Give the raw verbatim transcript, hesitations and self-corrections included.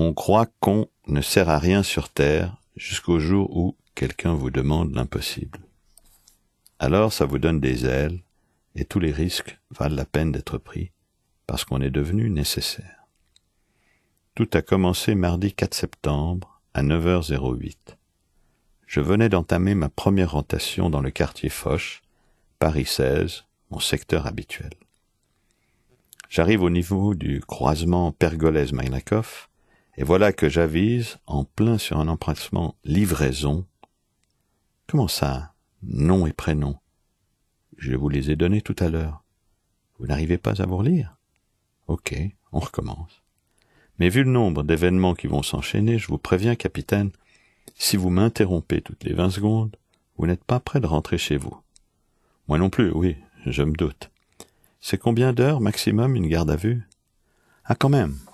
On croit qu'on ne sert à rien sur Terre jusqu'au jour où quelqu'un vous demande l'impossible. Alors ça vous donne des ailes et tous les risques valent la peine d'être pris parce qu'on est devenu nécessaire. Tout a commencé mardi quatre septembre à neuf heures huit. Je venais d'entamer ma première rotation dans le quartier Foch, Paris seize, mon secteur habituel. J'arrive au niveau du croisement Pergolèse-Maglakoff, et voilà que j'avise en plein sur un emplacement livraison. Comment ça, nom et prénom? Je vous les ai donnés tout à l'heure. Vous n'arrivez pas à vous relire? Ok, on recommence. Mais vu le nombre d'événements qui vont s'enchaîner, je vous préviens, capitaine, si vous m'interrompez toutes les vingt secondes, vous n'êtes pas près de rentrer chez vous. Moi non plus, oui, je me doute. C'est combien d'heures maximum une garde à vue? Ah, quand même,